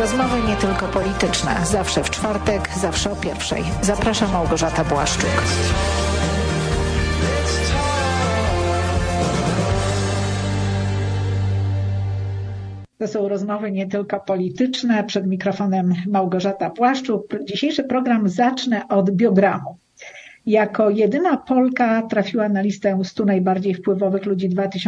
Rozmowy nie tylko polityczne. Zawsze w czwartek, zawsze o 1:00. Zapraszam, Małgorzata Błaszczuk. To są rozmowy nie tylko polityczne. Przed mikrofonem Małgorzata Błaszczuk. Dzisiejszy program zacznę od biogramu. Jako jedyna Polka trafiła na listę 100 najbardziej wpływowych ludzi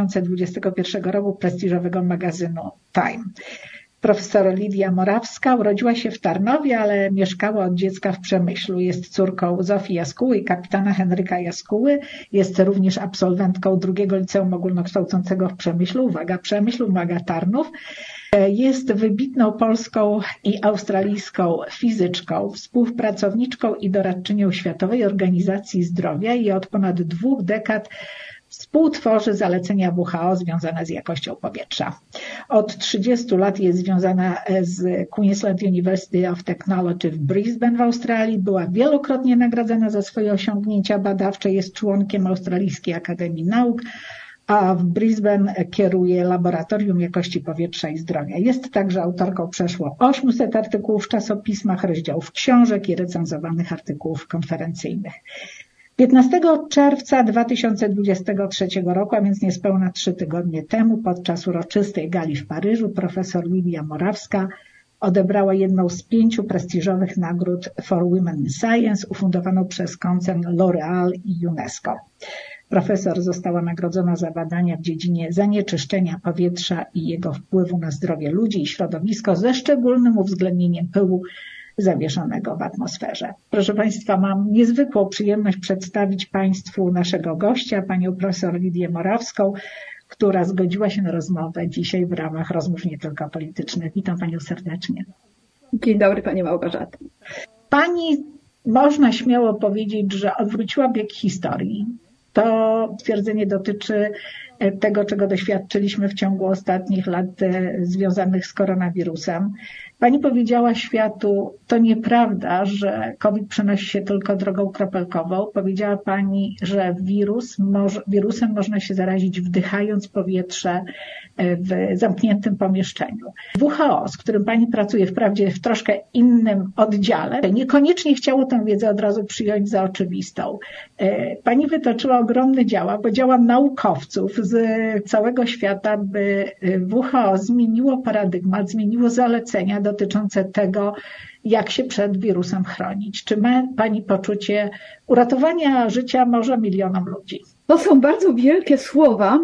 2021 roku prestiżowego magazynu Time. Profesor Lidia Morawska urodziła się w Tarnowie, ale mieszkała od dziecka w Przemyślu. Jest córką Zofii Jaskuły i kapitana Henryka Jaskuły. Jest również absolwentką drugiego liceum ogólnokształcącego w Przemyślu. Uwaga, Przemyśl, uwaga, Tarnów. Jest wybitną polską i australijską fizyczką, współpracowniczką i doradczynią Światowej Organizacji Zdrowia i od ponad 2 dekad współtworzy zalecenia WHO związane z jakością powietrza. Od 30 lat jest związana z Queensland University of Technology w Brisbane w Australii. Była wielokrotnie nagradzana za swoje osiągnięcia badawcze. Jest członkiem Australijskiej Akademii Nauk, a w Brisbane kieruje Laboratorium Jakości Powietrza i Zdrowia. Jest także autorką przeszło 800 artykułów w czasopismach, rozdziałów książek i recenzowanych artykułów konferencyjnych. 15 czerwca 2023 roku, a więc niespełna 3 tygodnie temu, podczas uroczystej gali w Paryżu, profesor Lidia Morawska odebrała jedną z 5 prestiżowych nagród For Women in Science, ufundowaną przez koncern L'Oréal i UNESCO. Profesor została nagrodzona za badania w dziedzinie zanieczyszczenia powietrza i jego wpływu na zdrowie ludzi i środowisko, ze szczególnym uwzględnieniem pyłu zawieszonego w atmosferze. Proszę Państwa, mam niezwykłą przyjemność przedstawić Państwu naszego gościa, panią profesor Lidię Morawską, która zgodziła się na rozmowę dzisiaj w ramach rozmów nie tylko politycznych. Witam Panią serdecznie. Dzień dobry, Pani Małgorzato. Pani, można śmiało powiedzieć, że odwróciła bieg historii. To twierdzenie dotyczy tego, czego doświadczyliśmy w ciągu ostatnich lat związanych z koronawirusem. Pani powiedziała światu, to nieprawda, że COVID przenosi się tylko drogą kropelkową. Powiedziała Pani, że wirusem można się zarazić wdychając powietrze w zamkniętym pomieszczeniu. WHO, z którym Pani pracuje, wprawdzie w troszkę innym oddziale, niekoniecznie chciało tę wiedzę od razu przyjąć za oczywistą. Pani wytoczyła ogromne działa naukowców z całego świata, by WHO zmieniło paradygmat, zmieniło zalecenia dotyczące tego, jak się przed wirusem chronić. Czy ma Pani poczucie uratowania życia może milionom ludzi? To są bardzo wielkie słowa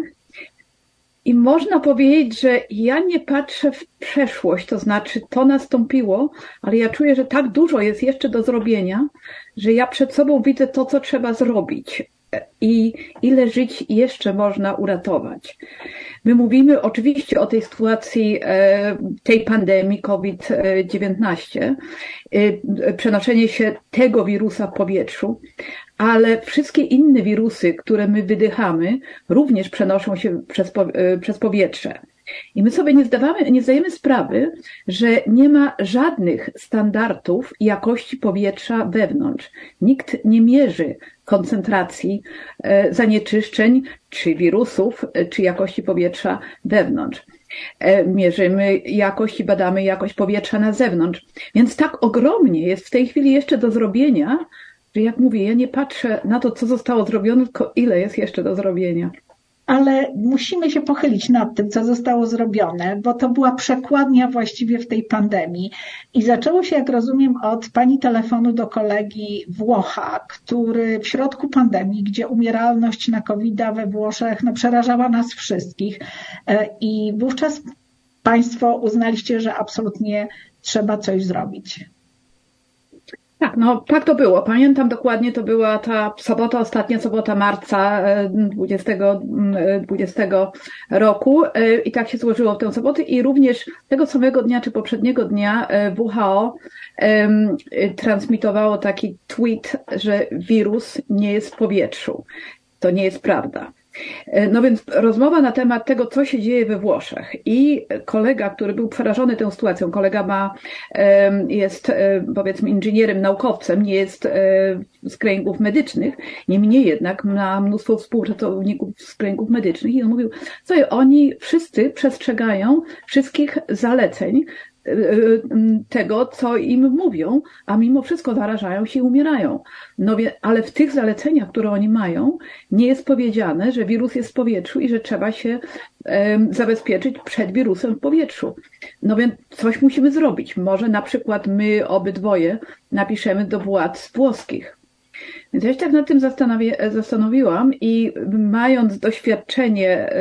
i można powiedzieć, że ja nie patrzę w przeszłość, to znaczy to nastąpiło, ale ja czuję, że tak dużo jest jeszcze do zrobienia, że ja przed sobą widzę to, co trzeba zrobić i ile żyć jeszcze można uratować. My mówimy oczywiście o tej sytuacji, tej pandemii COVID-19, przenoszenie się tego wirusa w powietrzu, ale wszystkie inne wirusy, które my wydychamy, również przenoszą się przez powietrze. I my sobie nie zdajemy sprawy, że nie ma żadnych standardów jakości powietrza wewnątrz. Nikt nie mierzy koncentracji zanieczyszczeń, czy wirusów, czy jakości powietrza wewnątrz. Mierzymy jakość i badamy jakość powietrza na zewnątrz. Więc tak ogromnie jest w tej chwili jeszcze do zrobienia, że jak mówię, ja nie patrzę na to, co zostało zrobione, tylko ile jest jeszcze do zrobienia. Ale musimy się pochylić nad tym, co zostało zrobione, bo to była przekładnia właściwie w tej pandemii. I zaczęło się, jak rozumiem, od Pani telefonu do kolegi Włocha, który w środku pandemii, gdzie umieralność na COVID-a we Włoszech przerażała nas wszystkich. I wówczas Państwo uznaliście, że absolutnie trzeba coś zrobić. Tak, tak to było. Pamiętam dokładnie, to była ta sobota, ostatnia sobota marca 2020 roku i tak się złożyło w tę sobotę i również tego samego dnia, czy poprzedniego dnia WHO transmitowało taki tweet, że wirus nie jest w powietrzu. To nie jest prawda. No więc rozmowa na temat tego, co się dzieje we Włoszech i kolega, który był przerażony tą sytuacją, kolega jest powiedzmy inżynierem, naukowcem, nie jest z kręgów medycznych, niemniej jednak ma mnóstwo współpracowników z kręgów medycznych i on mówił, oni wszyscy przestrzegają wszystkich zaleceń, tego, co im mówią, a mimo wszystko zarażają się i umierają. Ale w tych zaleceniach, które oni mają, nie jest powiedziane, że wirus jest w powietrzu i że trzeba się zabezpieczyć przed wirusem w powietrzu. Więc coś musimy zrobić. Może na przykład my obydwoje napiszemy do władz włoskich. Więc ja się tak nad tym zastanowiłam i mając doświadczenie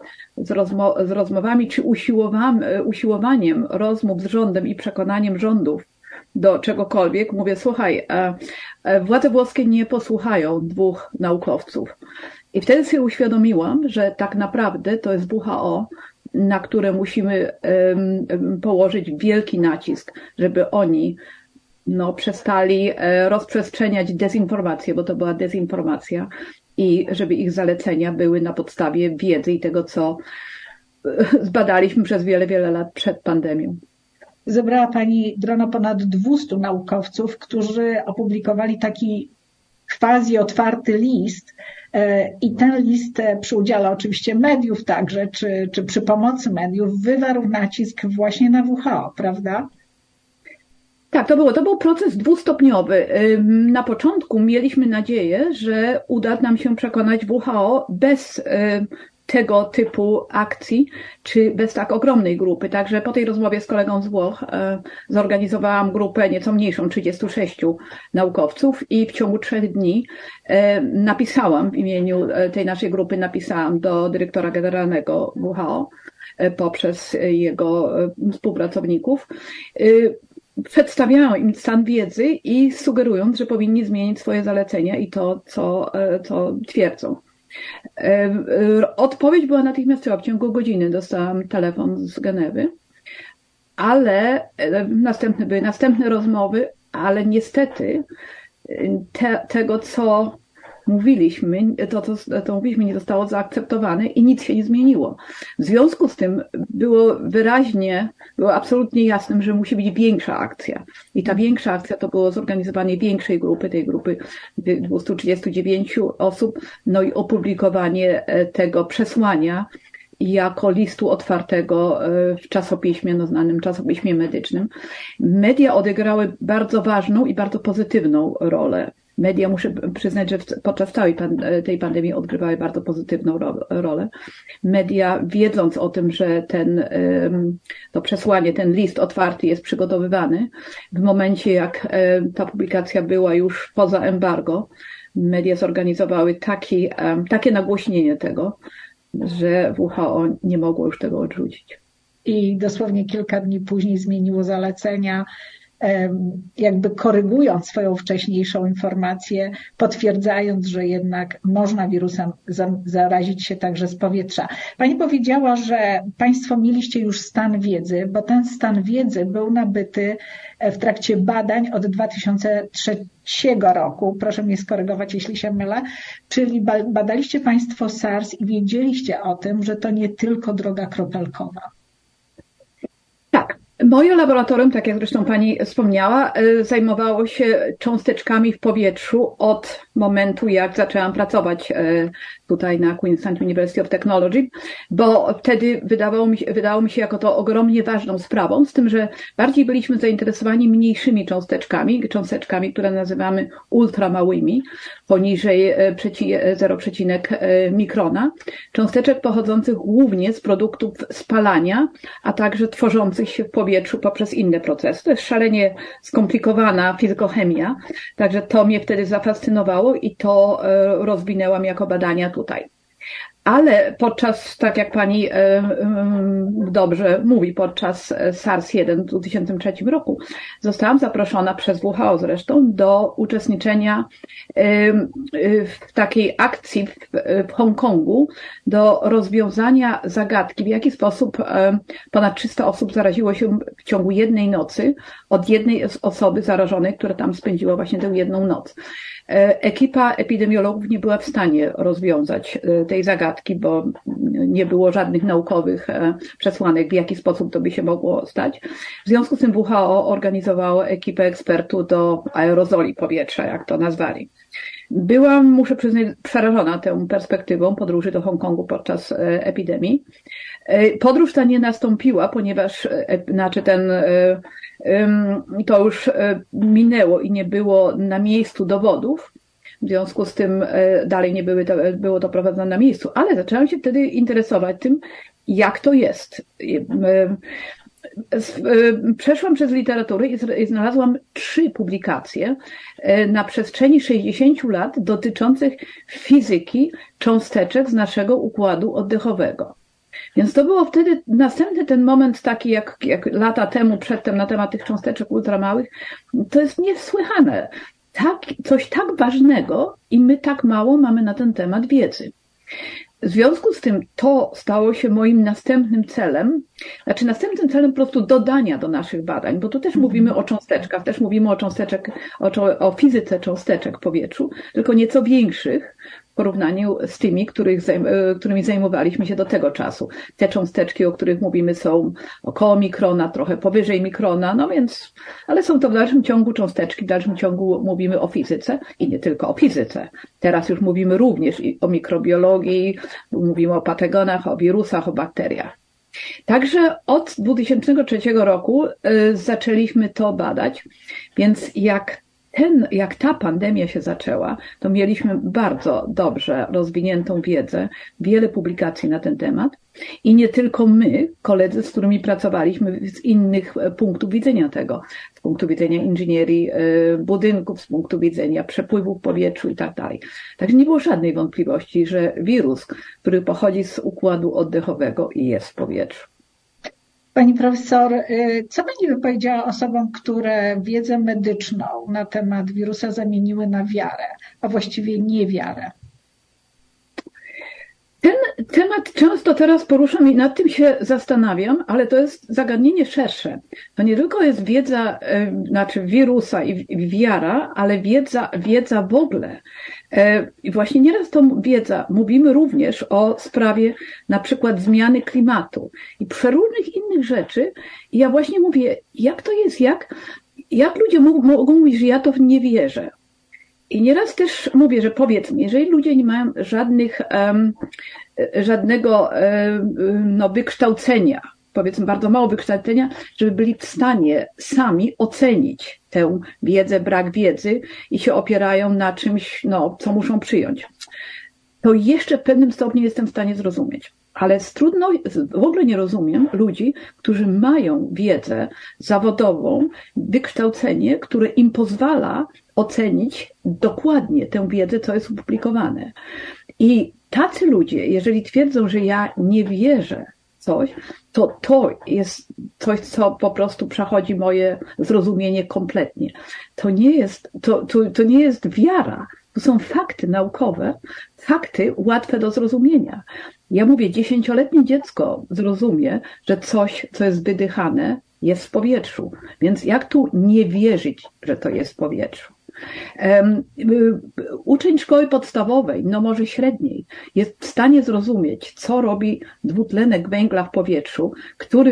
z rozmowami czy usiłowaniem rozmów z rządem i przekonaniem rządów do czegokolwiek, mówię, słuchaj, władze włoskie nie posłuchają 2 naukowców. I wtedy sobie uświadomiłam, że tak naprawdę to jest WHO, na które musimy położyć wielki nacisk, żeby oni przestali rozprzestrzeniać dezinformację, bo to była dezinformacja i żeby ich zalecenia były na podstawie wiedzy i tego, co zbadaliśmy przez wiele, wiele lat przed pandemią. Zebrała Pani grono ponad 200 naukowców, którzy opublikowali taki quasi otwarty list i ten list przy udziale oczywiście mediów także, czy przy pomocy mediów wywarł nacisk właśnie na WHO, prawda? Tak, to był proces 2-stopniowy. Na początku mieliśmy nadzieję, że uda nam się przekonać WHO bez tego typu akcji, czy bez tak ogromnej grupy. Także po tej rozmowie z kolegą z Włoch zorganizowałam grupę nieco mniejszą, 36 naukowców i w ciągu 3 dni napisałam w imieniu tej naszej grupy, napisałam do dyrektora generalnego WHO poprzez jego współpracowników. Przedstawiałam im stan wiedzy i sugerując, że powinni zmienić swoje zalecenia i to, co twierdzą. Odpowiedź była natychmiastowa. W ciągu godziny dostałam telefon z Genewy, ale były następne rozmowy, ale niestety tego, co mówiliśmy, to mówiliśmy, nie zostało zaakceptowane i nic się nie zmieniło. W związku z tym było absolutnie jasnym, że musi być większa akcja. I ta większa akcja to było zorganizowanie większej grupy, tej grupy 239 osób, i opublikowanie tego przesłania jako listu otwartego w czasopiśmie, znanym czasopiśmie medycznym. Media odegrały bardzo ważną i bardzo pozytywną rolę. Media, muszę przyznać, że podczas całej tej pandemii odgrywały bardzo pozytywną rolę. Media, wiedząc o tym, że to przesłanie, ten list otwarty jest przygotowywany, w momencie jak ta publikacja była już poza embargo, media zorganizowały takie nagłośnienie tego, że WHO nie mogło już tego odrzucić. I dosłownie kilka dni później zmieniło zalecenia, jakby korygując swoją wcześniejszą informację, potwierdzając, że jednak można wirusem zarazić się także z powietrza. Pani powiedziała, że Państwo mieliście już stan wiedzy, bo ten stan wiedzy był nabyty w trakcie badań od 2003 roku. Proszę mnie skorygować, jeśli się mylę. Czyli badaliście Państwo SARS i wiedzieliście o tym, że to nie tylko droga kropelkowa. Tak. Moje laboratorium, tak jak zresztą Pani wspomniała, zajmowało się cząsteczkami w powietrzu od momentu, jak zaczęłam pracować tutaj na Queensland University of Technology, bo wtedy wydało mi się jako to ogromnie ważną sprawą, z tym, że bardziej byliśmy zainteresowani mniejszymi cząsteczkami, które nazywamy ultramałymi, poniżej 0,1 mikrona, cząsteczek pochodzących głównie z produktów spalania, a także tworzących się w powietrzu poprzez inne procesy. To jest szalenie skomplikowana fizykochemia, także to mnie wtedy zafascynowało i to rozwinęłam jako badania tutaj. Ale podczas, tak jak Pani dobrze mówi, podczas SARS-1 w 2003 roku zostałam zaproszona przez WHO zresztą do uczestniczenia w takiej akcji w Hongkongu do rozwiązania zagadki, w jaki sposób ponad 300 osób zaraziło się w ciągu jednej nocy od jednej osoby zarażonej, która tam spędziła właśnie tę jedną noc. Ekipa epidemiologów nie była w stanie rozwiązać tej zagadki. zagadki, bo nie było żadnych naukowych przesłanek, w jaki sposób to by się mogło stać. W związku z tym WHO organizowało ekipę ekspertów do aerozoli powietrza, jak to nazwali. Byłam, muszę przyznać, przerażona tą perspektywą podróży do Hongkongu podczas epidemii. Podróż ta nie nastąpiła, ponieważ to już minęło i nie było na miejscu dowodów. W związku z tym dalej nie było to prowadzone na miejscu, ale zaczęłam się wtedy interesować tym, jak to jest. Przeszłam przez literaturę i znalazłam 3 publikacje na przestrzeni 60 lat dotyczących fizyki cząsteczek z naszego układu oddechowego. Więc to było wtedy następny ten moment taki, jak lata temu, przedtem na temat tych cząsteczek ultramałych. To jest niesłychane. Coś tak ważnego i my tak mało mamy na ten temat wiedzy. W związku z tym to stało się moim następnym celem, po prostu dodania do naszych badań, bo tu też mówimy o cząsteczkach, też mówimy o fizyce cząsteczek w powietrzu, tylko nieco większych w porównaniu z tymi, którymi zajmowaliśmy się do tego czasu. Te cząsteczki, o których mówimy, są około mikrona, trochę powyżej mikrona, no więc, ale są to w dalszym ciągu cząsteczki, w dalszym ciągu mówimy o fizyce i nie tylko o fizyce. Teraz już mówimy również i o mikrobiologii, mówimy o patogenach, o wirusach, o bakteriach. Także od 2003 roku zaczęliśmy to badać, więc jak ta pandemia się zaczęła, to mieliśmy bardzo dobrze rozwiniętą wiedzę, wiele publikacji na ten temat i nie tylko my, koledzy, z którymi pracowaliśmy z innych punktów widzenia tego, z punktu widzenia inżynierii budynków, z punktu widzenia przepływu w powietrzu i tak dalej. Także nie było żadnej wątpliwości, że wirus, który pochodzi z układu oddechowego, jest w powietrzu. Pani profesor, co pani by powiedziała osobom, które wiedzę medyczną na temat wirusa zamieniły na wiarę, a właściwie niewiarę? Ten temat często teraz poruszam i nad tym się zastanawiam, ale to jest zagadnienie szersze. To nie tylko jest wiedza, wirusa i wiara, ale wiedza w ogóle. I właśnie nieraz tą wiedza mówimy również o sprawie na przykład zmiany klimatu i przeróżnych innych rzeczy. I ja właśnie mówię, jak to jest, jak ludzie mogą mówić, że ja to nie wierzę. I nieraz też mówię, że powiedzmy, jeżeli ludzie nie mają żadnego wykształcenia, powiedzmy bardzo mało wykształcenia, żeby byli w stanie sami ocenić tę wiedzę, brak wiedzy i się opierają na czymś, co muszą przyjąć, to jeszcze w pewnym stopniu jestem w stanie zrozumieć. Ale w ogóle nie rozumiem ludzi, którzy mają wiedzę zawodową, wykształcenie, które im pozwala ocenić dokładnie tę wiedzę, co jest opublikowane. I tacy ludzie, jeżeli twierdzą, że ja nie wierzę w coś, to jest coś, co po prostu przechodzi moje zrozumienie kompletnie. To nie jest wiara. To są fakty naukowe, fakty łatwe do zrozumienia. Ja mówię, 10-letnie dziecko zrozumie, że coś, co jest wydychane, jest w powietrzu. Więc jak tu nie wierzyć, że to jest w powietrzu? Uczeń szkoły podstawowej, może średniej, jest w stanie zrozumieć, co robi dwutlenek węgla w powietrzu, który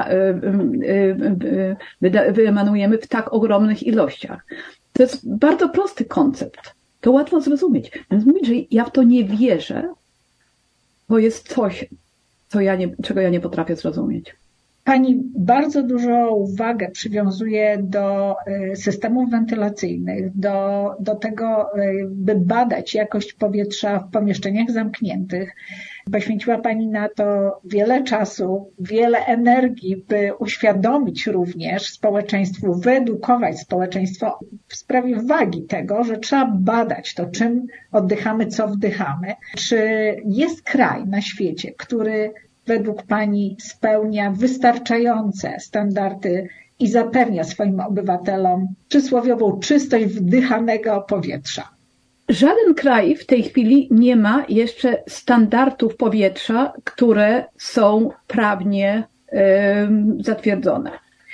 wyemanujemy w tak ogromnych ilościach. To jest bardzo prosty koncept. To łatwo zrozumieć. Więc mówić, że ja w to nie wierzę, to jest coś, czego ja nie potrafię zrozumieć. Pani bardzo dużą uwagę przywiązuje do systemów wentylacyjnych, do tego, by badać jakość powietrza w pomieszczeniach zamkniętych. Poświęciła Pani na to wiele czasu, wiele energii, by uświadomić również społeczeństwu, wyedukować społeczeństwo w sprawie wagi tego, że trzeba badać to, czym oddychamy, co wdychamy. Czy jest kraj na świecie, który według Pani spełnia wystarczające standardy i zapewnia swoim obywatelom przysłowiową czystość wdychanego powietrza? Żaden kraj w tej chwili nie ma jeszcze standardów powietrza, które są prawnie zatwierdzone.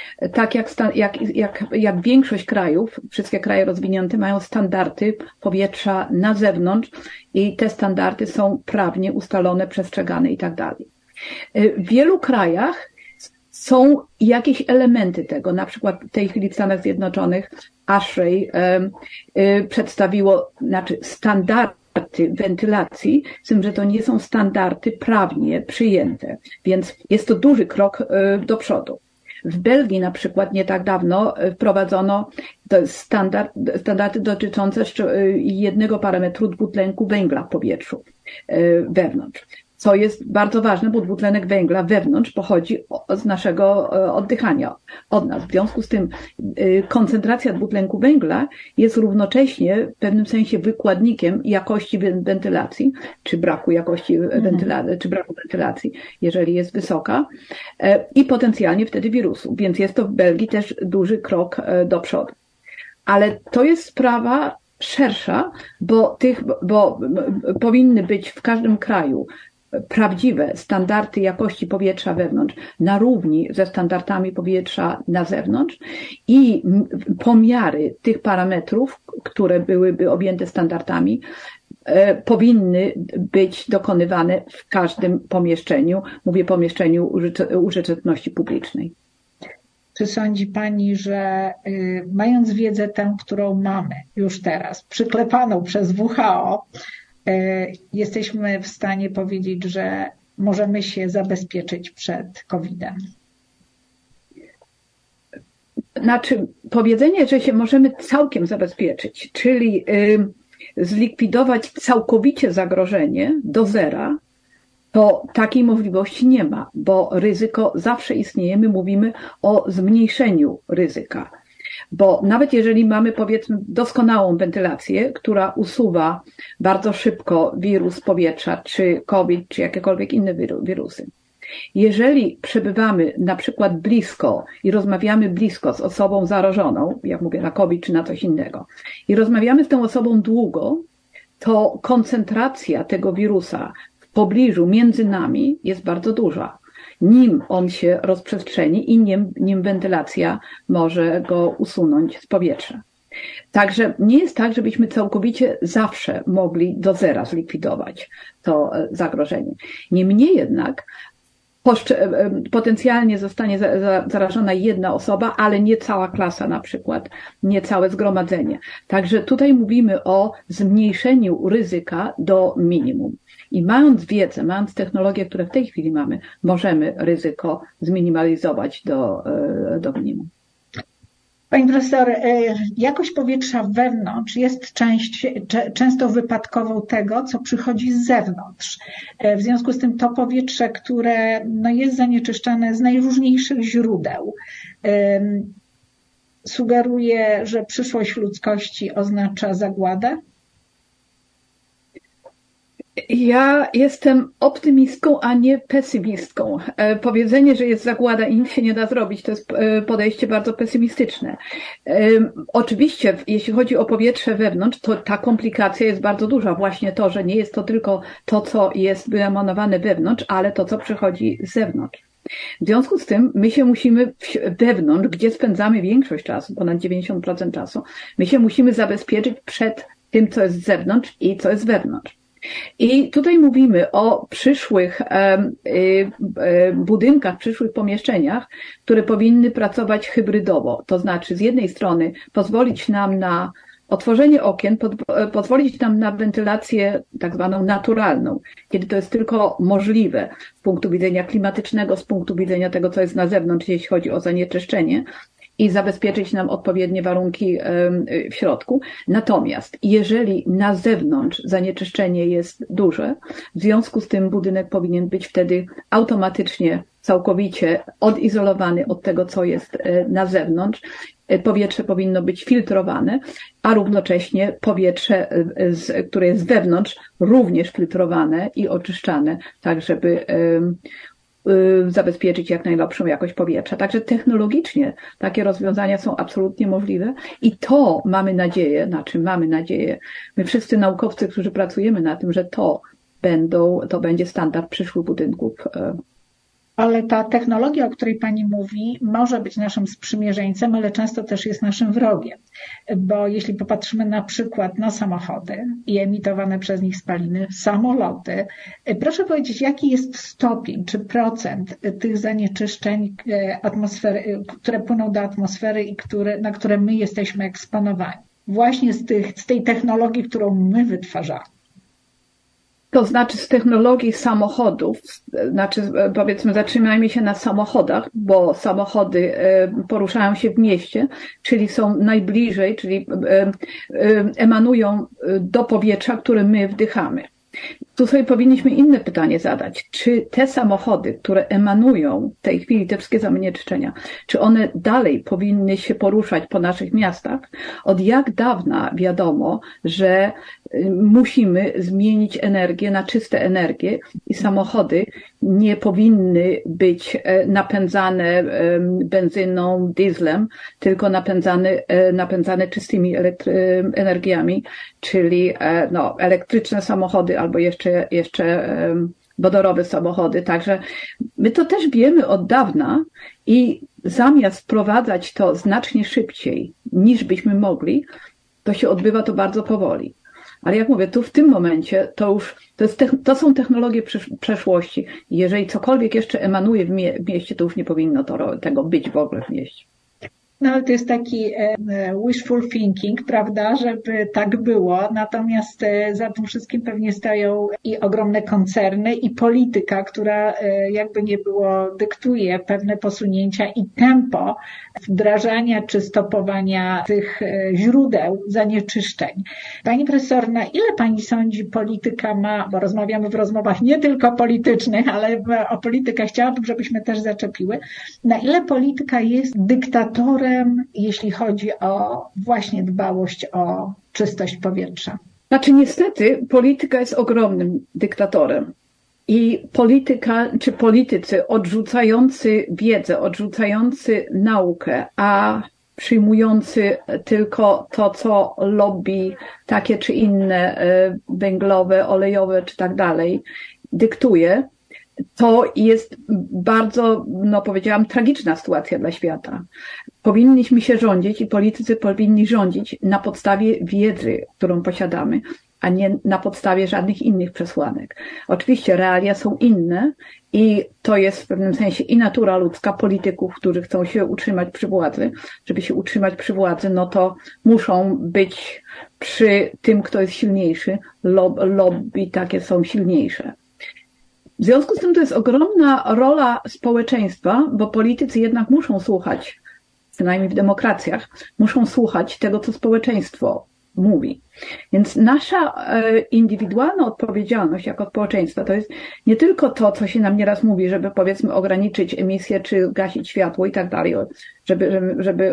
Tak jak większość krajów, wszystkie kraje rozwinięte mają standardy powietrza na zewnątrz i te standardy są prawnie ustalone, przestrzegane i tak dalej. W wielu krajach są jakieś elementy tego, na przykład w tej chwili w Stanach Zjednoczonych ASHRAE przedstawiło, standardy wentylacji, z tym, że to nie są standardy prawnie przyjęte, więc jest to duży krok do przodu. W Belgii na przykład nie tak dawno wprowadzono standardy dotyczące jednego parametru dwutlenku węgla w powietrzu wewnątrz. Co jest bardzo ważne, bo dwutlenek węgla wewnątrz pochodzi z naszego oddychania, od nas. W związku z tym koncentracja dwutlenku węgla jest równocześnie w pewnym sensie wykładnikiem jakości wentylacji, czy braku jakości wentylacji, czy braku wentylacji, jeżeli jest wysoka, i potencjalnie wtedy wirusu. Więc jest to w Belgii też duży krok do przodu. Ale to jest sprawa szersza, bo powinny być w każdym kraju prawdziwe standardy jakości powietrza wewnątrz na równi ze standardami powietrza na zewnątrz i pomiary tych parametrów, które byłyby objęte standardami, powinny być dokonywane w każdym pomieszczeniu, mówię pomieszczeniu użyteczności publicznej. Czy sądzi Pani, że mając wiedzę tę, którą mamy już teraz, przyklepaną przez WHO, jesteśmy w stanie powiedzieć, że możemy się zabezpieczyć przed COVID-em? Znaczy, powiedzenie, że się możemy całkiem zabezpieczyć, czyli zlikwidować całkowicie zagrożenie do zera, to takiej możliwości nie ma, bo ryzyko zawsze istnieje. My mówimy o zmniejszeniu ryzyka. Bo nawet jeżeli mamy, powiedzmy, doskonałą wentylację, która usuwa bardzo szybko wirus powietrza, czy COVID, czy jakiekolwiek inne wirusy. Jeżeli przebywamy na przykład blisko i rozmawiamy blisko z osobą zarażoną, jak mówię na COVID czy na coś innego, i rozmawiamy z tą osobą długo, to koncentracja tego wirusa w pobliżu między nami jest bardzo duża. Nim on się rozprzestrzeni i nim wentylacja może go usunąć z powietrza. Także nie jest tak, żebyśmy całkowicie zawsze mogli do zera zlikwidować to zagrożenie. Niemniej jednak potencjalnie zostanie zarażona jedna osoba, ale nie cała klasa na przykład, nie całe zgromadzenie. Także tutaj mówimy o zmniejszeniu ryzyka do minimum. I mając wiedzę, mając technologie, które w tej chwili mamy, możemy ryzyko zminimalizować do minimum. Pani profesor, jakość powietrza wewnątrz jest często wypadkową tego, co przychodzi z zewnątrz. W związku z tym to powietrze, które jest zanieczyszczane z najróżniejszych źródeł, sugeruje, że przyszłość ludzkości oznacza zagładę? Ja jestem optymistką, a nie pesymistką. Powiedzenie, że jest zagłada i nic się nie da zrobić, to jest podejście bardzo pesymistyczne. Oczywiście, jeśli chodzi o powietrze wewnątrz, to ta komplikacja jest bardzo duża. Właśnie to, że nie jest to tylko to, co jest wyemanowane wewnątrz, ale to, co przychodzi z zewnątrz. W związku z tym my się musimy wewnątrz, gdzie spędzamy większość czasu, ponad 90% czasu, my się musimy zabezpieczyć przed tym, co jest z zewnątrz i co jest wewnątrz. I tutaj mówimy o przyszłych budynkach, przyszłych pomieszczeniach, które powinny pracować hybrydowo. To znaczy z jednej strony pozwolić nam na otworzenie okien, pozwolić nam na wentylację tak zwaną naturalną, kiedy to jest tylko możliwe z punktu widzenia klimatycznego, z punktu widzenia tego, co jest na zewnątrz, jeśli chodzi o zanieczyszczenie, i zabezpieczyć nam odpowiednie warunki w środku. Natomiast jeżeli na zewnątrz zanieczyszczenie jest duże, w związku z tym budynek powinien być wtedy automatycznie całkowicie odizolowany od tego, co jest na zewnątrz. Powietrze powinno być filtrowane, a równocześnie powietrze, które jest wewnątrz, również filtrowane i oczyszczane, tak żeby zabezpieczyć jak najlepszą jakość powietrza. Także technologicznie takie rozwiązania są absolutnie możliwe i to mamy nadzieję, my wszyscy naukowcy, którzy pracujemy na tym, że to będzie standard przyszłych budynków Ale ta technologia, o której Pani mówi, może być naszym sprzymierzeńcem, ale często też jest naszym wrogiem. Bo jeśli popatrzymy na przykład na samochody i emitowane przez nich spaliny, samoloty, proszę powiedzieć, jaki jest stopień czy procent tych zanieczyszczeń atmosfery, które płyną do atmosfery i na które my jesteśmy eksponowani. Właśnie z tej technologii, którą my wytwarzamy. To znaczy z technologii samochodów, znaczy powiedzmy zatrzymajmy się na samochodach, bo samochody poruszają się w mieście, czyli są najbliżej, czyli emanują do powietrza, które my wdychamy. Tu sobie powinniśmy inne pytanie zadać. Czy te samochody, które emanują w tej chwili, te wszystkie zanieczyszczenia, czy one dalej powinny się poruszać po naszych miastach? Od jak dawna wiadomo, że musimy zmienić energię na czyste energię i samochody nie powinny być napędzane benzyną, dieslem, tylko napędzane czystymi energiami, czyli elektryczne samochody albo jeszcze wodorowe samochody. Także my to też wiemy od dawna i zamiast wprowadzać to znacznie szybciej niż byśmy mogli, to się odbywa to bardzo powoli. Ale jak mówię, tu w tym momencie to są technologie przeszłości. Jeżeli cokolwiek jeszcze emanuje w mieście, to już nie powinno tego być w ogóle w mieście. No ale to jest taki wishful thinking, prawda, żeby tak było. Natomiast za tym wszystkim pewnie stoją i ogromne koncerny i polityka, która jakby nie było dyktuje pewne posunięcia i tempo wdrażania czy stopowania tych źródeł zanieczyszczeń. Pani profesor, na ile Pani sądzi polityka ma, bo rozmawiamy w rozmowach nie tylko politycznych, ale o politykę chciałabym, żebyśmy też zaczepiły, na ile polityka jest dyktatorem, jeśli chodzi o właśnie dbałość o czystość powietrza? Znaczy niestety polityka jest ogromnym dyktatorem. I polityka, czy politycy odrzucający wiedzę, odrzucający naukę, a przyjmujący tylko to, co lobby takie czy inne, węglowe, olejowe czy tak dalej, dyktuje, to jest bardzo, powiedziałam, tragiczna sytuacja dla świata. Powinniśmy się rządzić i politycy powinni rządzić na podstawie wiedzy, którą posiadamy, a nie na podstawie żadnych innych przesłanek. Oczywiście realia są inne i to jest w pewnym sensie i natura ludzka polityków, którzy chcą się utrzymać przy władzy. Żeby się utrzymać przy władzy, no to muszą być przy tym, kto jest silniejszy. Lobby takie są silniejsze. W związku z tym to jest ogromna rola społeczeństwa, bo politycy jednak muszą słuchać, przynajmniej w demokracjach, muszą słuchać tego, co społeczeństwo mówi. Więc nasza indywidualna odpowiedzialność jako społeczeństwa to jest nie tylko to, co się nam nieraz mówi, żeby powiedzmy ograniczyć emisję czy gasić światło i tak dalej, żeby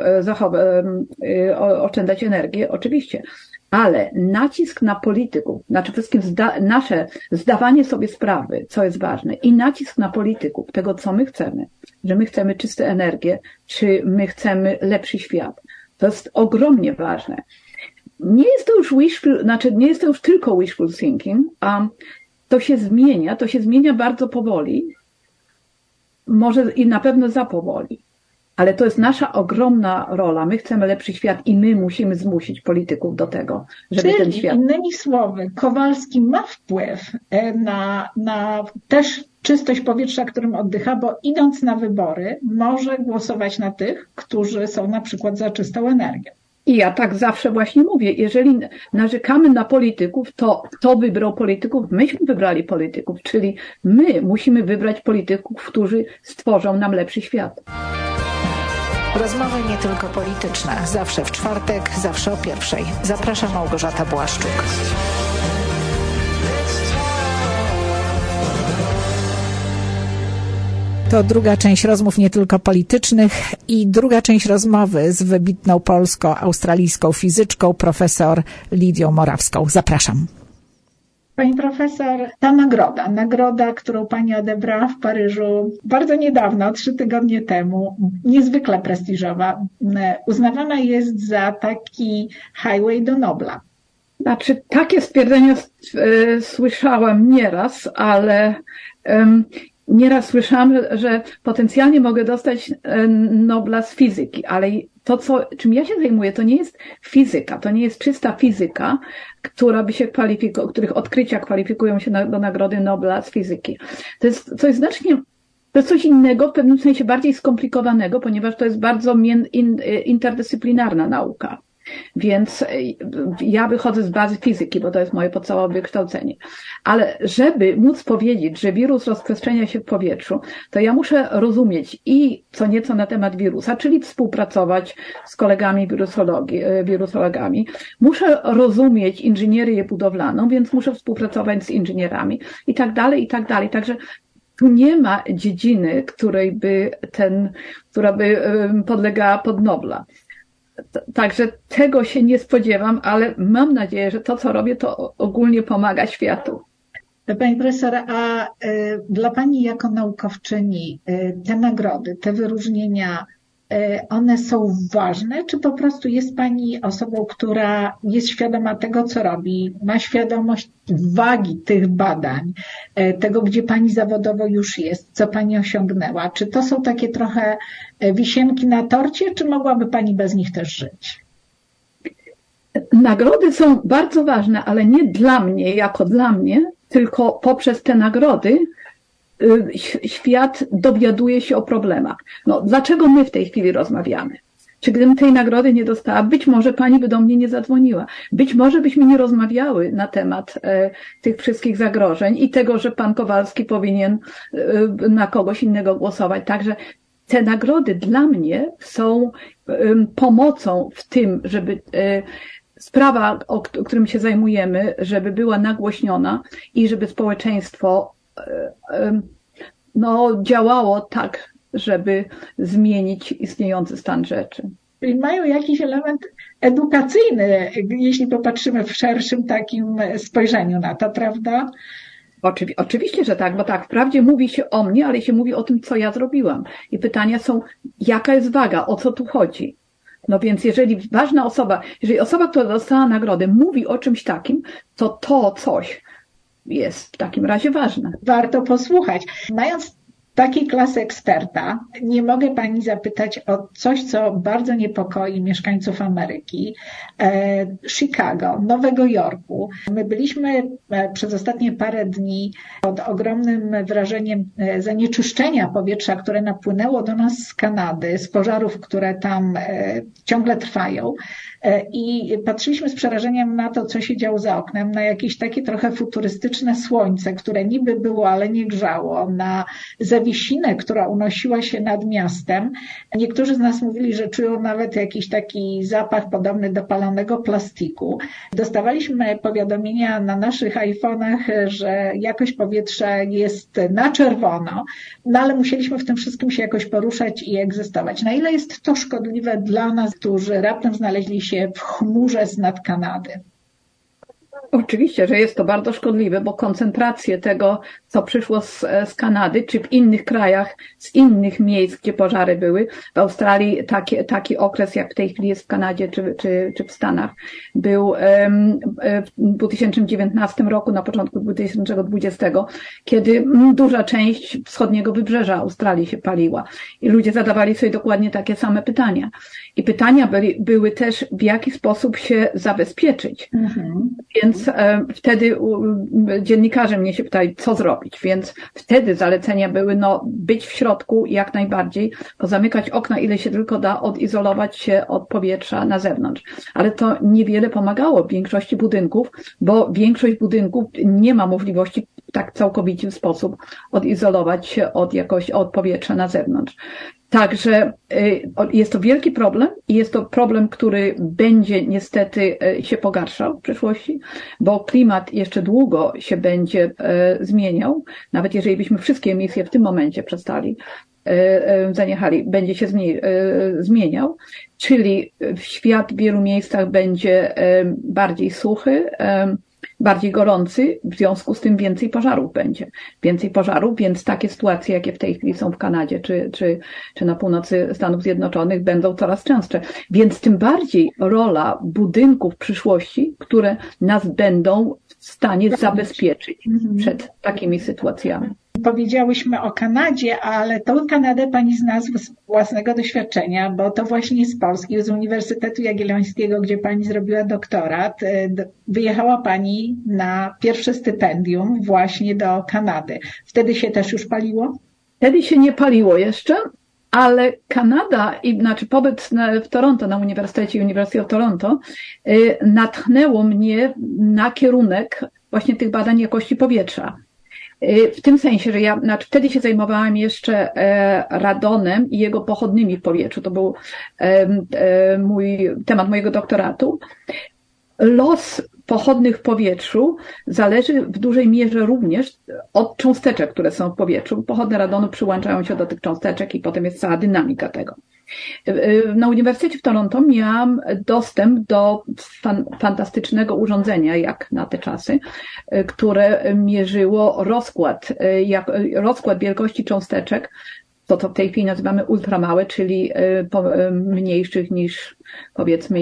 oszczędzać energię, oczywiście. Ale nacisk na polityków, znaczy wszystkim nasze zdawanie sobie sprawy, co jest ważne, i nacisk na polityków, tego co my chcemy, że my chcemy czyste energię, czy my chcemy lepszy świat, to jest ogromnie ważne. Nie jest to już tylko wishful thinking, a to się zmienia bardzo powoli, może i na pewno za powoli. Ale to jest nasza ogromna rola. My chcemy lepszy świat i my musimy zmusić polityków do tego, żeby Czyli, ten świat... innymi słowy, Kowalski ma wpływ na też czystość powietrza, którym oddycha, bo idąc na wybory może głosować na tych, którzy są na przykład za czystą energię. I ja tak zawsze właśnie mówię, jeżeli narzekamy na polityków, to kto wybrał polityków? Myśmy wybrali polityków, czyli my musimy wybrać polityków, którzy stworzą nam lepszy świat. Rozmowy nie tylko polityczne. Zawsze w czwartek, zawsze o 1:00. Zaprasza Małgorzata Błaszczuk. To druga część rozmów nie tylko politycznych i druga część rozmowy z wybitną polsko-australijską fizyczką profesor Lidią Morawską. Zapraszam. Pani profesor, ta nagroda, którą Pani odebrała w Paryżu bardzo niedawno, 3 tygodnie temu, niezwykle prestiżowa, uznawana jest za taki highway do Nobla. Znaczy, takie stwierdzenia słyszałam nieraz, ale Nieraz słyszałam, że potencjalnie mogę dostać Nobla z fizyki, ale to, czym ja się zajmuję, to nie jest fizyka, to nie jest czysta fizyka, która by się których odkrycia kwalifikują się do Nagrody Nobla z fizyki. To jest coś innego, w pewnym sensie bardziej skomplikowanego, ponieważ to jest bardzo interdyscyplinarna nauka. Więc ja wychodzę z bazy fizyki, bo to jest moje podstawowe wykształcenie. Ale żeby móc powiedzieć, że wirus rozprzestrzenia się w powietrzu, to ja muszę rozumieć i co nieco na temat wirusa, czyli współpracować z kolegami wirusologami. Muszę rozumieć inżynierię budowlaną, więc muszę współpracować z inżynierami i tak dalej, i tak dalej. Także tu nie ma dziedziny, która by podlegała pod Nobla. Także tego się nie spodziewam, ale mam nadzieję, że to, co robię, to ogólnie pomaga światu. Pani profesor, a dla Pani jako naukowczyni te nagrody, te wyróżnienia, one są ważne, czy po prostu jest Pani osobą, która jest świadoma tego, co robi, ma świadomość wagi tych badań, tego, gdzie Pani zawodowo już jest, co Pani osiągnęła? Czy to są takie trochę wisienki na torcie, czy mogłaby Pani bez nich też żyć? Nagrody są bardzo ważne, ale nie dla mnie, jako dla mnie, tylko poprzez te nagrody świat dowiaduje się o problemach. No, dlaczego my w tej chwili rozmawiamy? Czy gdybym tej nagrody nie dostała, być może Pani by do mnie nie zadzwoniła. Być może byśmy nie rozmawiały na temat tych wszystkich zagrożeń i tego, że Pan Kowalski powinien na kogoś innego głosować. Także te nagrody dla mnie są pomocą w tym, żeby sprawa, o którym się zajmujemy, żeby była nagłośniona i żeby społeczeństwo działało tak, żeby zmienić istniejący stan rzeczy. Czyli mają jakiś element edukacyjny, jeśli popatrzymy w szerszym takim spojrzeniu na to, prawda? Oczywiście, że tak, bo tak, wprawdzie mówi się o mnie, ale się mówi o tym, co ja zrobiłam. I pytania są, jaka jest waga, o co tu chodzi? No więc jeżeli osoba, która dostała nagrodę, mówi o czymś takim, to coś jest w takim razie ważne. Warto posłuchać. Mając takiej klasy eksperta, nie mogę Pani zapytać o coś, co bardzo niepokoi mieszkańców Ameryki, Chicago, Nowego Jorku. My byliśmy przez ostatnie parę dni pod ogromnym wrażeniem zanieczyszczenia powietrza, które napłynęło do nas z Kanady, z pożarów, które tam ciągle trwają. I patrzyliśmy z przerażeniem na to, co się działo za oknem, na jakieś takie trochę futurystyczne słońce, które niby było, ale nie grzało, na zawiesinę, która unosiła się nad miastem. Niektórzy z nas mówili, że czują nawet jakiś taki zapach podobny do palonego plastiku. Dostawaliśmy powiadomienia na naszych iPhone'ach, że jakość powietrza jest na czerwono, no ale musieliśmy w tym wszystkim się jakoś poruszać i egzystować. Na ile jest to szkodliwe dla nas, którzy raptem znaleźli się w chmurze z nad Kanady? Oczywiście, że jest to bardzo szkodliwe, bo koncentracje tego, co przyszło z Kanady, czy w innych krajach, z innych miejsc, gdzie pożary były, w Australii taki okres, jak w tej chwili jest w Kanadzie czy w Stanach, był w 2019 roku, na początku 2020, kiedy duża część wschodniego wybrzeża Australii się paliła i ludzie zadawali sobie dokładnie takie same pytania. I pytania były też, w jaki sposób się zabezpieczyć. Więc wtedy dziennikarze mnie się pytali, co zrobić. Więc wtedy zalecenia były, być w środku jak najbardziej, pozamykać okna, ile się tylko da, odizolować się od powietrza na zewnątrz. Ale to niewiele pomagało w większości budynków, bo większość budynków nie ma możliwości w tak całkowity sposób odizolować się od powietrza na zewnątrz. Także jest to wielki problem i jest to problem, który będzie niestety się pogarszał w przyszłości, bo klimat jeszcze długo się będzie zmieniał, nawet jeżeli byśmy wszystkie emisje w tym momencie zaniechali, będzie się zmieniał, czyli świat w wielu miejscach będzie bardziej suchy, bardziej gorący, w związku z tym więcej pożarów będzie. Więcej pożarów, więc takie sytuacje, jakie w tej chwili są w Kanadzie czy na północy Stanów Zjednoczonych, będą coraz częstsze. Więc tym bardziej rola budynków w przyszłości, które nas będą w stanie zabezpieczyć przed takimi sytuacjami. powiedziałyśmy o Kanadzie, ale tą Kanadę pani zna z własnego doświadczenia, bo to właśnie z Polski, z Uniwersytetu Jagiellońskiego, gdzie pani zrobiła doktorat, wyjechała pani na pierwsze stypendium właśnie do Kanady. Wtedy się też już paliło? Wtedy się nie paliło jeszcze, ale Kanada, znaczy pobyt w Toronto, na Uniwersytecie University of Toronto, natchnęło mnie na kierunek właśnie tych badań jakości powietrza. W tym sensie, że ja wtedy się zajmowałam jeszcze radonem i jego pochodnymi w powietrzu. To był temat mojego doktoratu. Los pochodnych w powietrzu zależy w dużej mierze również od cząsteczek, które są w powietrzu. Pochodne radonu przyłączają się do tych cząsteczek i potem jest cała dynamika tego. Na Uniwersytecie w Toronto miałam dostęp do fantastycznego urządzenia, jak na te czasy, które mierzyło rozkład wielkości cząsteczek, to w tej chwili nazywamy ultramałe, czyli mniejszych niż powiedzmy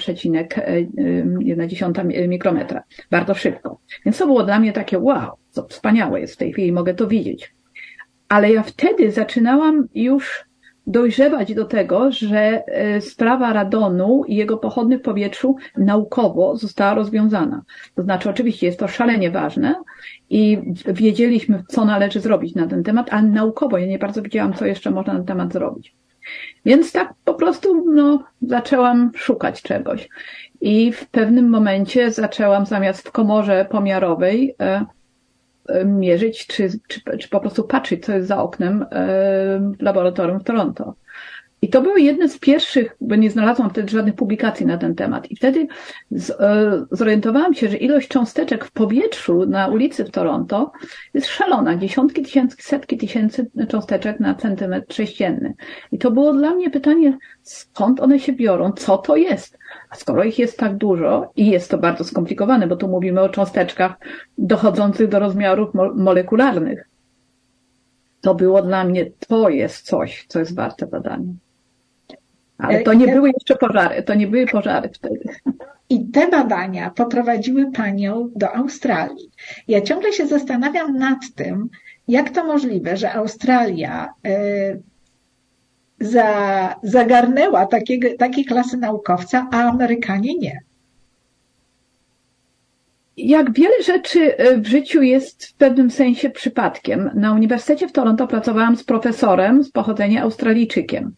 1,1 mikrometra. Bardzo szybko. Więc to było dla mnie takie wow, co wspaniałe jest w tej chwili, mogę to widzieć. Ale ja wtedy zaczynałam już dojrzewać do tego, że sprawa radonu i jego pochodnych w powietrzu naukowo została rozwiązana. To znaczy oczywiście jest to szalenie ważne i wiedzieliśmy, co należy zrobić na ten temat, ale naukowo ja nie bardzo wiedziałam, co jeszcze można na ten temat zrobić. Więc tak po prostu zaczęłam szukać czegoś. I w pewnym momencie zaczęłam zamiast w komorze pomiarowej mierzyć, czy po prostu patrzeć, co jest za oknem w laboratorium w Toronto. I to były jedne z pierwszych, bo nie znalazłam wtedy żadnych publikacji na ten temat. I wtedy zorientowałam się, że ilość cząsteczek w powietrzu na ulicy w Toronto jest szalona. Dziesiątki tysięcy, setki tysięcy cząsteczek na centymetr sześcienny. I to było dla mnie pytanie, skąd one się biorą, co to jest? A skoro ich jest tak dużo i jest to bardzo skomplikowane, bo tu mówimy o cząsteczkach dochodzących do rozmiarów molekularnych, to było dla mnie, to jest coś, co jest warte badania. Ale to nie były jeszcze pożary, to nie były pożary wtedy. I te badania poprowadziły panią do Australii. Ja ciągle się zastanawiam nad tym, jak to możliwe, że Australia zagarnęła takiej klasy naukowca, a Amerykanie nie. Jak wiele rzeczy w życiu jest w pewnym sensie przypadkiem. Na Uniwersytecie w Toronto pracowałam z profesorem z pochodzenia Australijczykiem.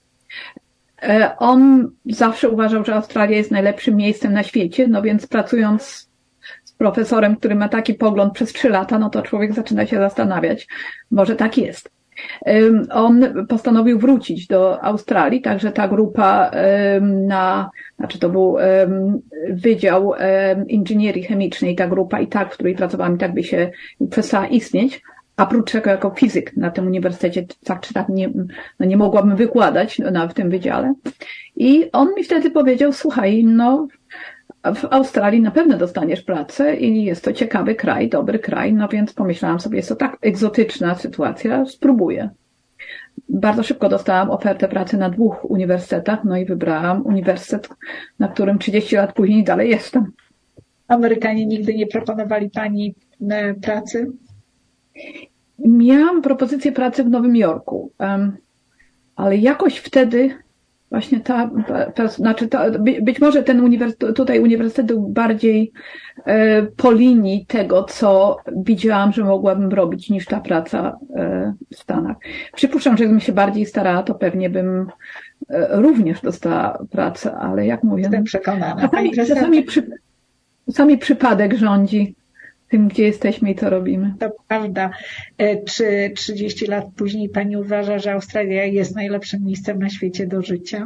On zawsze uważał, że Australia jest najlepszym miejscem na świecie, no więc pracując z profesorem, który ma taki pogląd przez 3 lata, no to człowiek zaczyna się zastanawiać, może tak jest. On postanowił wrócić do Australii, także ta grupa to był Wydział Inżynierii Chemicznej, ta grupa i tak, w której pracowałam, i tak by się przestała istnieć. A prócz tego jako fizyk na tym uniwersytecie tak czy tak nie mogłabym wykładać w tym wydziale. I on mi wtedy powiedział, słuchaj, w Australii na pewno dostaniesz pracę i jest to ciekawy kraj, dobry kraj, no więc pomyślałam sobie, jest to tak egzotyczna sytuacja, spróbuję. Bardzo szybko dostałam ofertę pracy na 2 uniwersytetach, no i wybrałam uniwersytet, na którym 30 lat później dalej jestem. Amerykanie nigdy nie proponowali pani pracy? Miałam propozycję pracy w Nowym Jorku, ale jakoś wtedy właśnie być może ten uniwersytet był bardziej po linii tego, co widziałam, że mogłabym robić, niż ta praca w Stanach. Przypuszczam, że gdybym się bardziej starała, to pewnie bym również dostała pracę, ale jak mówię, jestem przekonana. Czasami przypadek rządzi tym, gdzie jesteśmy i co robimy. To prawda. Czy 30 lat później pani uważa, że Australia jest najlepszym miejscem na świecie do życia?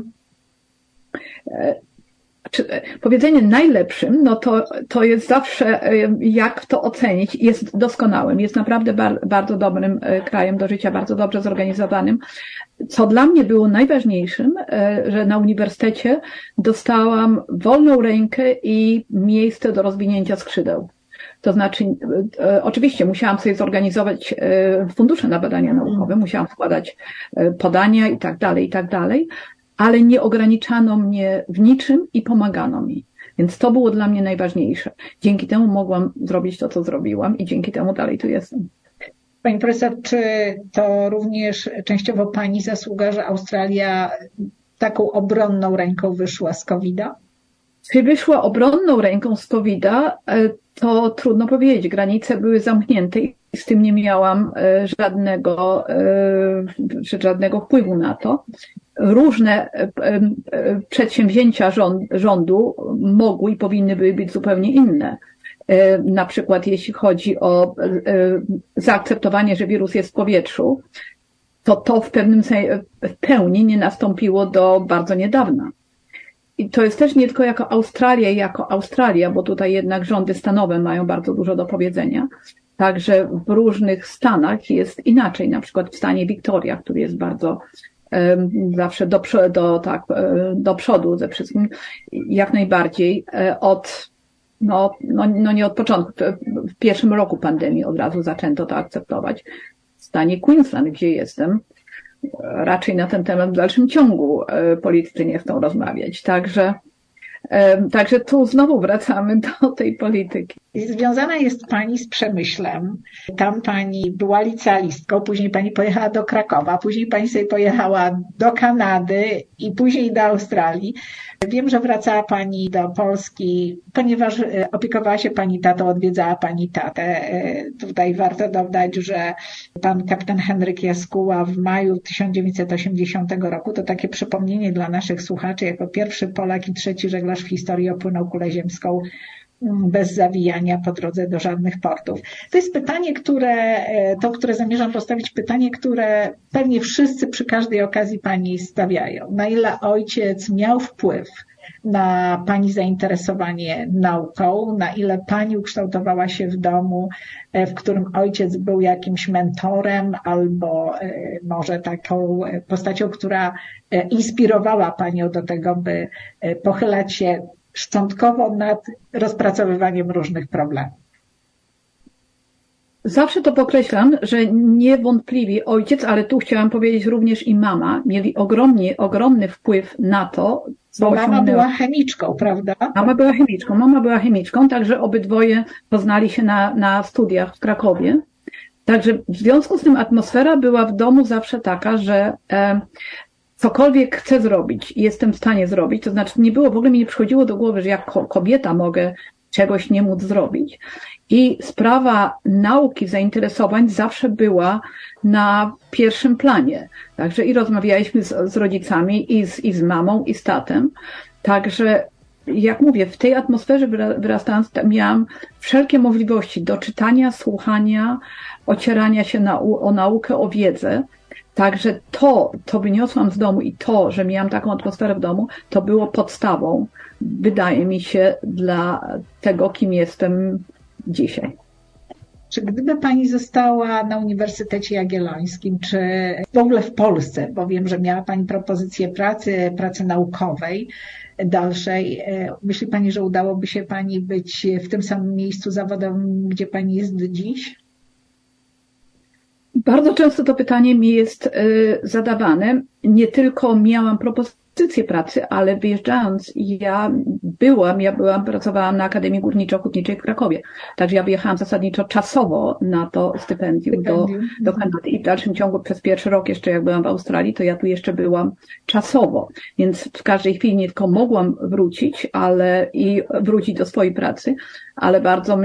Powiedzenie najlepszym, to jest zawsze, jak to ocenić, jest doskonałym. Jest naprawdę bardzo dobrym krajem do życia, bardzo dobrze zorganizowanym. Co dla mnie było najważniejszym, że na uniwersytecie dostałam wolną rękę i miejsce do rozwinięcia skrzydeł. To znaczy, oczywiście musiałam sobie zorganizować fundusze na badania naukowe, musiałam składać podania i tak dalej, ale nie ograniczano mnie w niczym i pomagano mi. Więc to było dla mnie najważniejsze. Dzięki temu mogłam zrobić to, co zrobiłam i dzięki temu dalej tu jestem. Pani profesor, czy to również częściowo pani zasługa, że Australia taką obronną ręką wyszła z COVID-a? Czy wyszła obronną ręką z COVID-a, to trudno powiedzieć. Granice były zamknięte i z tym nie miałam żadnego wpływu na to. Różne przedsięwzięcia rządu mogły i powinny były być zupełnie inne. Na przykład jeśli chodzi o zaakceptowanie, że wirus jest w powietrzu, to w pełni nie nastąpiło do bardzo niedawna. I to jest też nie tylko jako Australia, bo tutaj jednak rządy stanowe mają bardzo dużo do powiedzenia. Także w różnych stanach jest inaczej. Na przykład w stanie Victoria, który jest bardzo zawsze do przodu ze wszystkim, jak najbardziej nie od początku. W pierwszym roku pandemii od razu zaczęto to akceptować. W stanie Queensland, gdzie jestem, raczej na ten temat w dalszym ciągu politycy nie chcą rozmawiać. Także tu znowu wracamy do tej polityki. Związana jest pani z Przemyślem. Tam pani była licealistką, później pani pojechała do Krakowa, później pani sobie pojechała do Kanady i później do Australii. Wiem, że wracała pani do Polski, ponieważ opiekowała się pani tatą, odwiedzała pani tatę. Tutaj warto dodać, że pan kapitan Henryk Jaskuła w maju 1980 roku, to takie przypomnienie dla naszych słuchaczy, jako pierwszy Polak i trzeci żeglarz w historii opłynął kulę ziemską bez zawijania po drodze do żadnych portów. To jest pytanie, które zamierzam postawić, pytanie, które pewnie wszyscy przy każdej okazji pani stawiają. Na ile ojciec miał wpływ na pani zainteresowanie nauką, na ile pani ukształtowała się w domu, w którym ojciec był jakimś mentorem albo może taką postacią, która inspirowała panią do tego, by pochylać się szczątkowo nad rozpracowywaniem różnych problemów. Zawsze to podkreślam, że niewątpliwie ojciec, ale tu chciałam powiedzieć również i mama, mieli ogromny wpływ na to, co mama była chemiczką, prawda? Mama była chemiczką, także obydwoje poznali się na studiach w Krakowie. Także w związku z tym atmosfera była w domu zawsze taka, że cokolwiek chcę zrobić i jestem w stanie zrobić, to znaczy w ogóle mi nie przychodziło do głowy, że jako kobieta mogę czegoś nie móc zrobić. I sprawa nauki, zainteresowań zawsze była na pierwszym planie. Także i rozmawialiśmy z rodzicami, i z mamą, i z tatem. Także, jak mówię, w tej atmosferze wyrastając miałam wszelkie możliwości do czytania, słuchania, ocierania się o naukę, o wiedzę. Także to wyniosłam z domu i to, że miałam taką atmosferę w domu, to było podstawą, wydaje mi się, dla tego, kim jestem dzisiaj. Czy gdyby pani została na Uniwersytecie Jagiellońskim, czy w ogóle w Polsce, bo wiem, że miała pani propozycję pracy naukowej dalszej, myśli pani, że udałoby się pani być w tym samym miejscu zawodowym, gdzie pani jest dziś? Bardzo często to pytanie mi jest zadawane. Nie tylko miałam propozycję pracy, ale wyjeżdżając, pracowałam na Akademii Górniczo-Hutniczej w Krakowie. Także ja wyjechałam zasadniczo czasowo na to stypendium do Kanady i w dalszym ciągu przez pierwszy rok jeszcze jak byłam w Australii, to ja tu jeszcze byłam czasowo. Więc w każdej chwili nie tylko mogłam wrócić, wrócić do swojej pracy, ale bardzo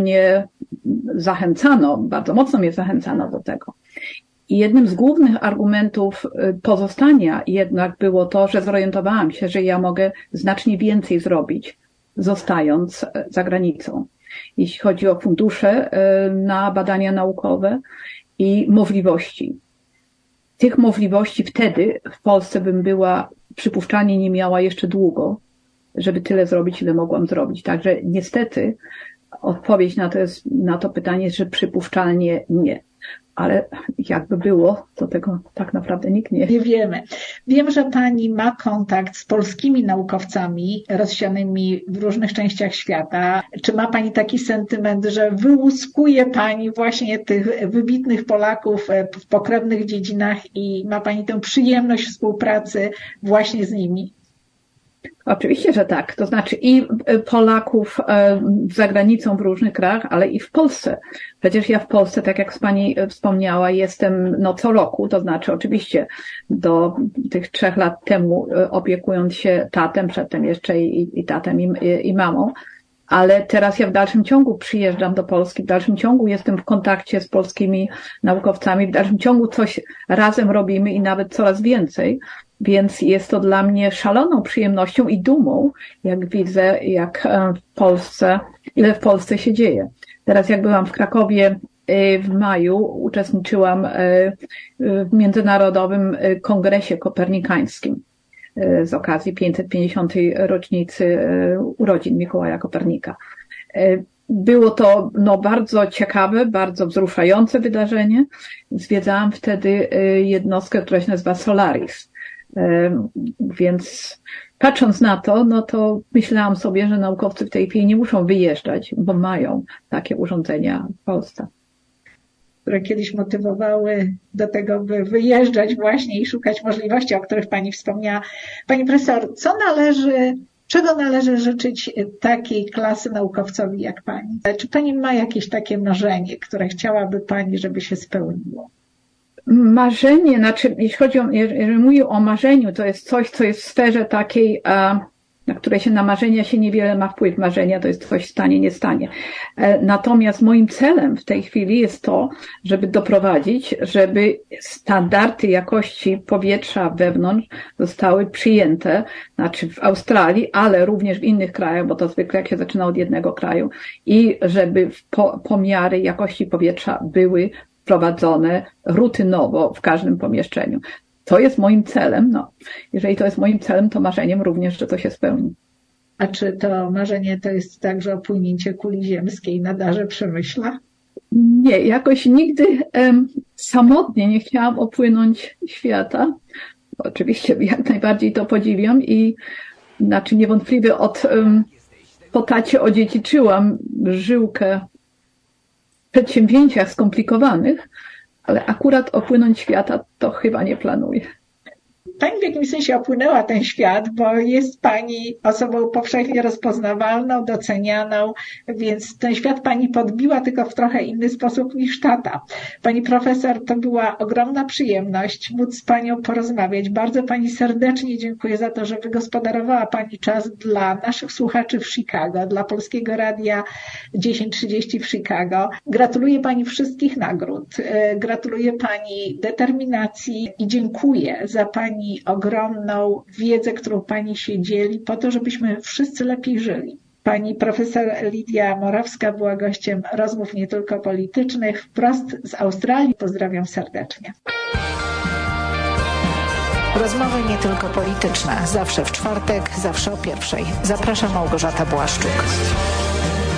mocno mnie zachęcano do tego. I jednym z głównych argumentów pozostania jednak było to, że zorientowałam się, że ja mogę znacznie więcej zrobić, zostając za granicą. Jeśli chodzi o fundusze na badania naukowe i możliwości. Tych możliwości wtedy w Polsce bym przypuszczalnie nie miała jeszcze długo, żeby tyle zrobić, ile mogłam zrobić. Także niestety odpowiedź na to pytanie, że przypuszczalnie nie. Ale jakby było, to tego tak naprawdę nikt nie wie. Nie wiemy. Wiem, że pani ma kontakt z polskimi naukowcami rozsianymi w różnych częściach świata. Czy ma pani taki sentyment, że wyłuskuje pani właśnie tych wybitnych Polaków w pokrewnych dziedzinach i ma pani tę przyjemność współpracy właśnie z nimi? Oczywiście, że tak. To znaczy i Polaków za granicą w różnych krajach, ale i w Polsce. Przecież ja w Polsce, tak jak pani wspomniała, jestem co roku, to znaczy oczywiście do tych 3 lat temu opiekując się tatem, przedtem jeszcze i tatem i mamą, ale teraz ja w dalszym ciągu przyjeżdżam do Polski, w dalszym ciągu jestem w kontakcie z polskimi naukowcami, w dalszym ciągu coś razem robimy i nawet coraz więcej. Więc jest to dla mnie szaloną przyjemnością i dumą, jak widzę, ile w Polsce się dzieje. Teraz jak byłam w Krakowie w maju, uczestniczyłam w Międzynarodowym Kongresie Kopernikańskim z okazji 550. rocznicy urodzin Mikołaja Kopernika. Było to bardzo ciekawe, bardzo wzruszające wydarzenie. Zwiedzałam wtedy jednostkę, która się nazywa Solaris. Więc patrząc na to, to myślałam sobie, że naukowcy w tej chwili nie muszą wyjeżdżać, bo mają takie urządzenia w Polsce. Które kiedyś motywowały do tego, by wyjeżdżać właśnie i szukać możliwości, o których pani wspomniała. Pani profesor, czego należy życzyć takiej klasy naukowcowi jak pani? Czy pani ma jakieś takie marzenie, które chciałaby pani, żeby się spełniło? Marzenie, znaczy, jeżeli mówię o marzeniu, to jest coś, co jest w sferze takiej, na które na marzenia się niewiele ma wpływ. Marzenia to jest coś stanie, nie stanie. Natomiast moim celem w tej chwili jest to, żeby doprowadzić, żeby standardy jakości powietrza wewnątrz zostały przyjęte, znaczy w Australii, ale również w innych krajach, bo to zwykle jak się zaczyna od jednego kraju, i żeby pomiary jakości powietrza były prowadzone rutynowo w każdym pomieszczeniu. To jest moim celem. Jeżeli to jest moim celem, to marzeniem również, że to się spełni. A czy to marzenie to jest także opłynięcie kuli ziemskiej na darze Przemyśla? Nie, jakoś nigdy samotnie nie chciałam opłynąć świata. Oczywiście jak najbardziej to podziwiam i niewątpliwie po tacie odziedziczyłam żyłkę w przedsięwzięciach skomplikowanych, ale akurat opłynąć świata to chyba nie planuję. Pani w jakimś sensie opłynęła ten świat, bo jest pani osobą powszechnie rozpoznawalną, docenianą, więc ten świat pani podbiła tylko w trochę inny sposób niż tata. Pani profesor, to była ogromna przyjemność móc z panią porozmawiać. Bardzo pani serdecznie dziękuję za to, że wygospodarowała pani czas dla naszych słuchaczy w Chicago, dla Polskiego Radia 1030 w Chicago. Gratuluję pani wszystkich nagród, gratuluję pani determinacji i dziękuję za pani ogromną wiedzę, którą pani się dzieli po to, żebyśmy wszyscy lepiej żyli. Pani profesor Lidia Morawska była gościem rozmów nie tylko politycznych, wprost z Australii. Pozdrawiam serdecznie. Rozmowy nie tylko polityczne. Zawsze w czwartek, zawsze o 1:00. Zapraszam, Małgorzata Błaszczuk.